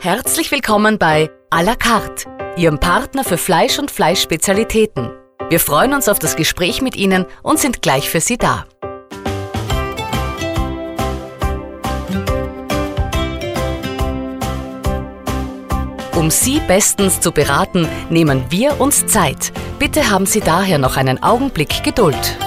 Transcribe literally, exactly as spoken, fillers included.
Herzlich willkommen bei à la carte, Ihrem Partner für Fleisch und Fleischspezialitäten. Wir freuen uns auf das Gespräch mit Ihnen und sind gleich für Sie da. Um Sie bestens zu beraten, nehmen wir uns Zeit. Bitte haben Sie daher noch einen Augenblick Geduld.